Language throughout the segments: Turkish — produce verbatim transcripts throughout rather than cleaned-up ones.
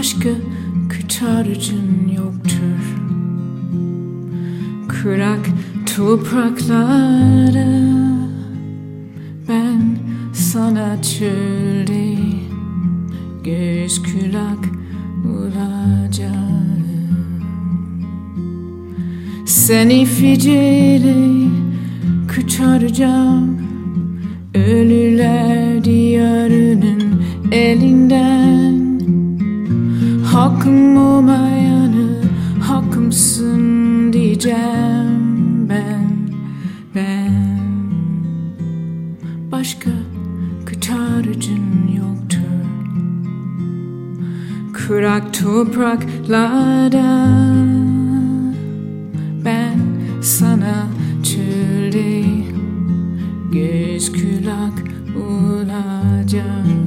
Başka kurtarıcın yoktur. Kurak topraklarda ben sana çölde göz kulak olacağım. Seni ficili kurtaracağım, ölüler diyarının elinden. Hakkım olmayanı hakkımsın diyeceğim ben, ben. Başka kurtarıcın yoktur. Kurak topraklarda ben sana çölde göz kulak olacağım.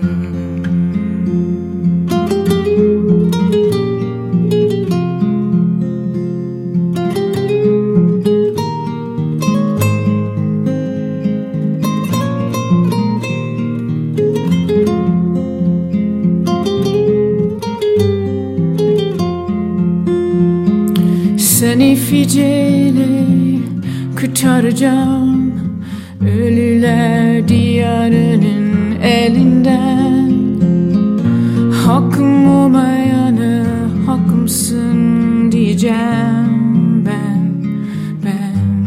Seni ficili kurtaracağım, ölüler diyarının elinden. Hakkım olmayanı hakkımsın diyeceğim ben, ben.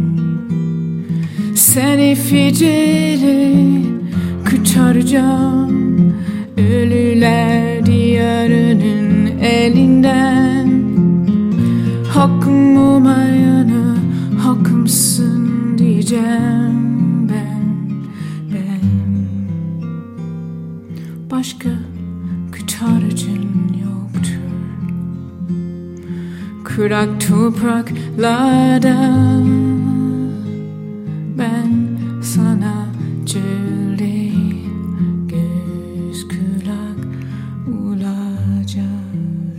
Seni ficili kurtaracağım, ölüler diyarının elinden. Hakkım olmayanı hakkımsın diyeceğim ben, ben. Başka kurtarıcın yoktur. Kurak topraklarda ben sana çölde göz kulak olacağım.